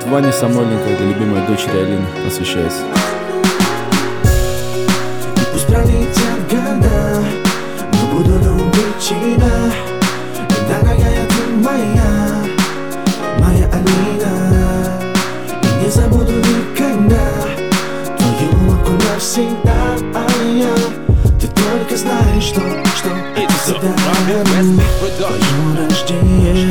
от Вани Самойленко для любимой дочери Алины посвящается. И пусть пролетят года, но буду любить тебя. И дорогая ты моя, моя Алина. И не забуду никогда твою улыбку навсегда. Ты только знаешь, что это всегда рядом. Твое рождение,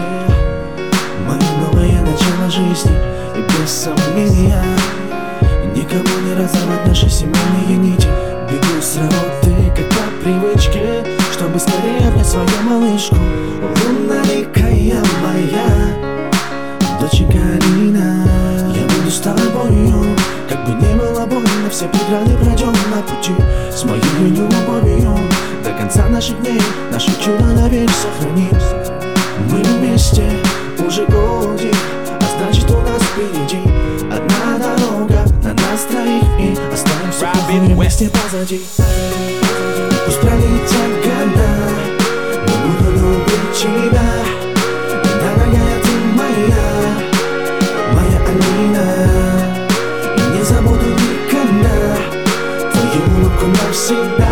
мое новое начало жизни. И без сомнения никому не разорвать наши семейные нити. Бегу с работы, как по привычке, чтобы скорее обнять свою малышку. Лунноликая моя доченька Алина. Я буду с тобою, как бы не было больно. Все преграды пройдем на пути с моей любовью. До конца наших дней наше чудо навек сохраним. Мы вместе уже годик, а значит у нас впереди одна дорога на нас троих. И оставим все плохое вместе позади. Пусть пролетят года, но буду любить тебя. Дорогая ты моя, моя Алина. И не забуду никогда твою улыбку навсегда.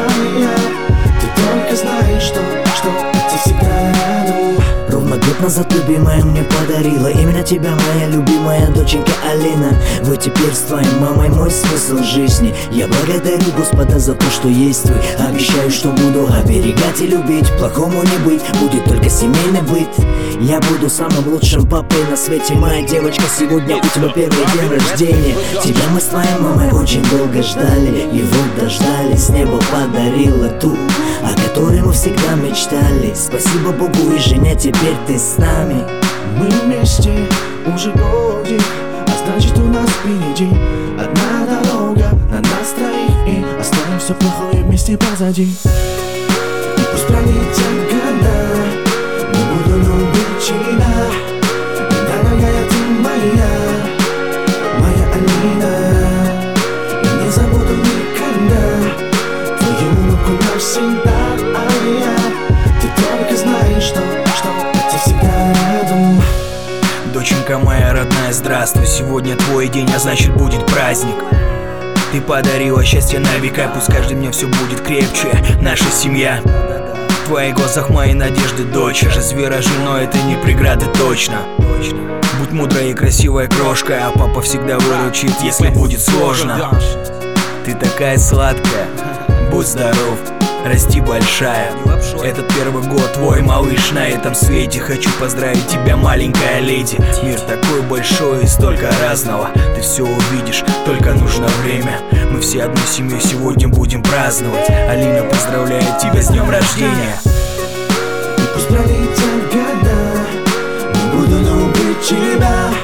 Ты только знаешь, что это всегда рядом. Ровно год назад любимая мне подарила именно тебя, моя любимая доченька Алина. Вы теперь с твоей мамой мой смысл жизни. Я благодарю Господа за то, что есть вы. Обещаю, что буду оберегать и любить. Плохому не быть, будет только семейный быт. Я буду самым лучшим папой на свете. Моя девочка, сегодня у тебя первый день рождения. Тебя мы с твоей мамой очень долго ждали. И вот дождались, небо подарило ту, о которой мы всегда мечтали. Спасибо Богу и жене, теперь ты с нами. Мы вместе уже годик, а значит у нас впереди одна дорога на нас троих. И оставим все плохое вместе позади. И пусть пролетят года, но буду любить тебя. Дорогая ты моя, моя Алина. И не забуду никогда твою улыбку навсегда. Ты только знаешь, что это всегда рядом. Доченька моя родная, здравствуй. Сегодня твой день, а значит будет праздник. Ты подарила счастье на века, пусть каждый мне все будет крепче. Наша семья. В твоих глазах мои надежды, дочь. Жизнь вера женой, это не преграда точно. Будь мудрая и красивая крошка, а папа всегда выручит, если будет сложно. Ты такая сладкая, будь здоров, расти большая. Этот первый год твой, малыш, на этом свете. Хочу поздравить тебя, маленькая леди. Мир такой большой и столько разного. Ты все увидишь, только нужно время. Мы все одной семьей сегодня будем праздновать. Алина поздравляет тебя с днем рождения. И пусть пролетят года, но буду любить тебя.